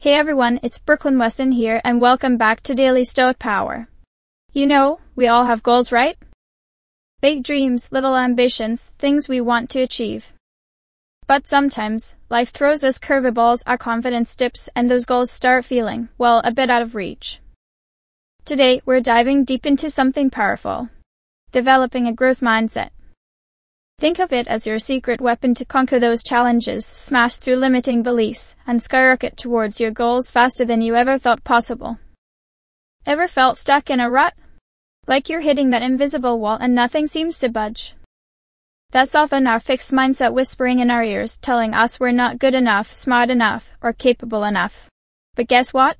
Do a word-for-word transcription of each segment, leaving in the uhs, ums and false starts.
Hey everyone, it's Brooklyn Weston here, and welcome back to Daily Stoic Power. You know, we all have goals, right? Big dreams, little ambitions, things we want to achieve. But sometimes, life throws us curveballs, our confidence dips, and those goals start feeling, well, a bit out of reach. Today, we're diving deep into something powerful. Developing a growth mindset. Think of it as your secret weapon to conquer those challenges, smash through limiting beliefs, and skyrocket towards your goals faster than you ever thought possible. Ever felt stuck in a rut? Like you're hitting that invisible wall and nothing seems to budge? That's often our fixed mindset whispering in our ears, telling us we're not good enough, smart enough, or capable enough. But guess what?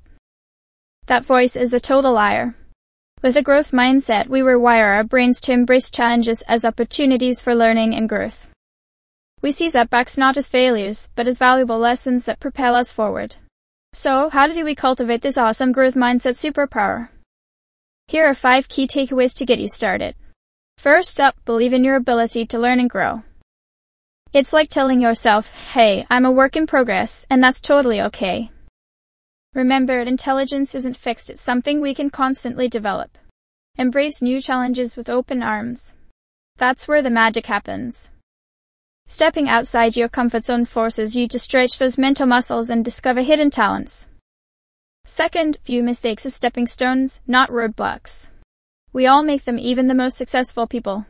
That voice is a total liar. With a growth mindset, we rewire our brains to embrace challenges as opportunities for learning and growth. We see setbacks not as failures, but as valuable lessons that propel us forward. So, how do we cultivate this awesome growth mindset superpower? Here are five key takeaways to get you started. First up, believe in your ability to learn and grow. It's like telling yourself, hey, I'm a work in progress, and that's totally okay. Remember, intelligence isn't fixed, it's something we can constantly develop. Embrace new challenges with open arms. That's where the magic happens. Stepping outside your comfort zone forces you to stretch those mental muscles and discover hidden talents. Second, view mistakes as stepping stones, not roadblocks. We all make them, even the most successful people.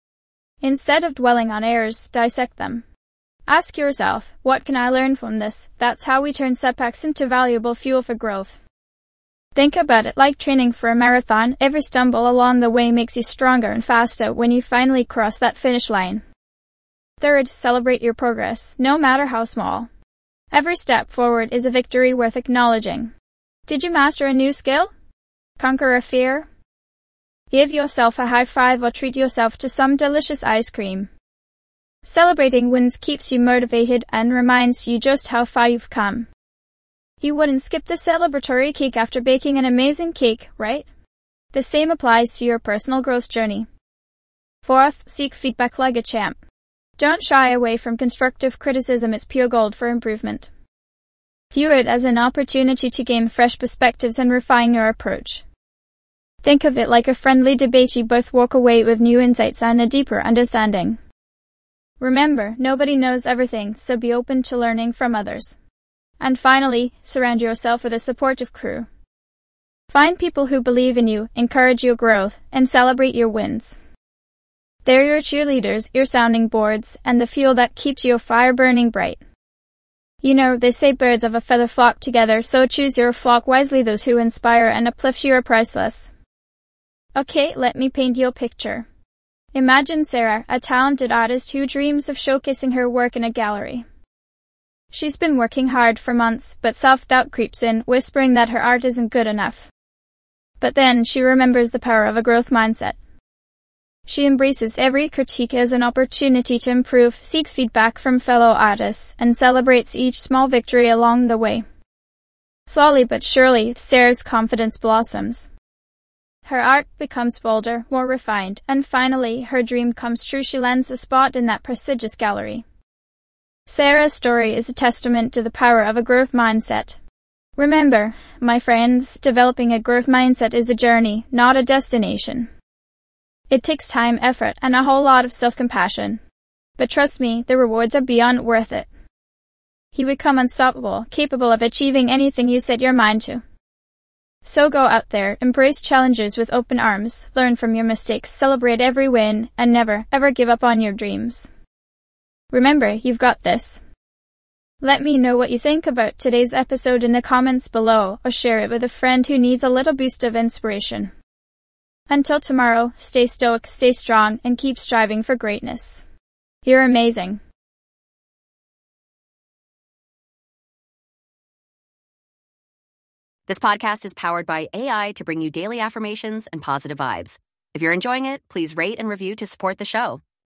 Instead of dwelling on errors, dissect them. Ask yourself, what can I learn from this? That's how we turn setbacks into valuable fuel for growth. Think about it like training for a marathon. Every stumble along the way makes you stronger and faster when you finally cross that finish line. Third, celebrate your progress, no matter how small. Every step forward is a victory worth acknowledging. Did you master a new skill? Conquer a fear? Give yourself a high five or treat yourself to some delicious ice cream. Celebrating wins keeps you motivated and reminds you just how far you've come. You wouldn't skip the celebratory cake after baking an amazing cake, right? The same applies to your personal growth journey. Fourth, seek feedback like a champ. Don't shy away from constructive criticism, it's pure gold for improvement. View it as an opportunity to gain fresh perspectives and refine your approach. Think of it like a friendly debate, you both walk away with new insights and a deeper understanding. Remember, nobody knows everything, so be open to learning from others. And finally, surround yourself with a supportive crew. Find people who believe in you, encourage your growth, and celebrate your wins. They're your cheerleaders, your sounding boards, and the fuel that keeps your fire burning bright. You know, they say birds of a feather flock together, so choose your flock wisely. Those who inspire and uplift you are priceless. Okay, let me paint you a picture. Imagine Sarah, a talented artist who dreams of showcasing her work in a gallery. She's been working hard for months, but self-doubt creeps in, whispering that her art isn't good enough. But then she remembers the power of a growth mindset. She embraces every critique as an opportunity to improve, seeks feedback from fellow artists, and celebrates each small victory along the way. Slowly but surely, Sarah's confidence blossoms. Her art becomes bolder, more refined, and finally, her dream comes true. She lands a spot in that prestigious gallery. Sarah's story is a testament to the power of a growth mindset. Remember, my friends, developing a growth mindset is a journey, not a destination. It takes time, effort, and a whole lot of self-compassion. But trust me, the rewards are beyond worth it. You become unstoppable, capable of achieving anything you set your mind to. So go out there, embrace challenges with open arms, learn from your mistakes, celebrate every win, and never, ever give up on your dreams. Remember, you've got this. Let me know what you think about today's episode in the comments below, or share it with a friend who needs a little boost of inspiration. Until tomorrow, stay stoic, stay strong, and keep striving for greatness. You're amazing. This podcast is powered by A I to bring you daily affirmations and positive vibes. If you're enjoying it, please rate and review to support the show.